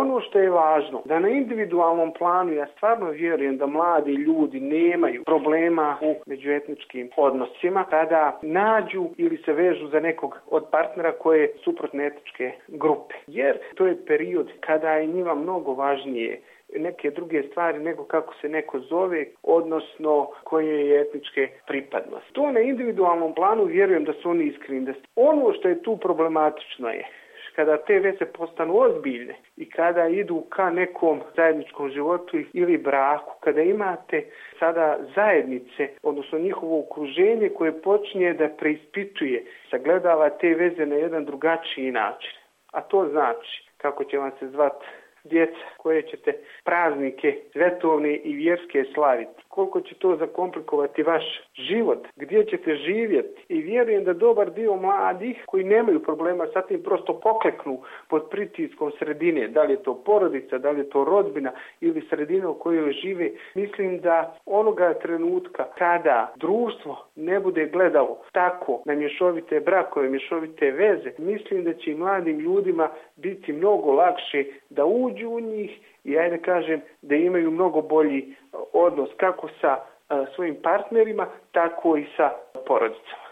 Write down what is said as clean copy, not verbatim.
Ono što je važno, da na individualnom planu ja stvarno vjerujem da mladi ljudi nemaju problema u međuetničkim odnosima kada nađu ili se vežu za nekog od partnera koje je suprotne etničke grupe. Jer to je period kada je njima mnogo važnije neke druge stvari nego kako se neko zove, odnosno koje je etničke pripadnosti. To na individualnom planu vjerujem da su oni iskreni. Ono što je tu problematično je kada te veze postanu ozbiljne i kada idu ka nekom zajedničkom životu ili braku, kada imate sada zajednice, odnosno njihovo okruženje koje počinje da preispituje, sagledava te veze na jedan drugačiji način. A to znači kako će vam se zvati djeca, koje ćete praznike svetovne i vjerske slaviti, koliko će to zakomplikovati vaš život, gdje ćete živjeti. I vjerujem da dobar dio mladih koji nemaju problema sa tim prosto pokleknu pod pritiskom sredine, da li je to porodica, da li je to rodbina ili sredina u kojoj žive. Mislim da onoga trenutka kada društvo ne bude gledalo tako na mješovite brakove, mješovite veze, mislim da će i mladim ljudima biti mnogo lakše da uđu u njih i ajde kažem da imaju mnogo bolji odnos kako sa svojim partnerima, tako i sa porodicama.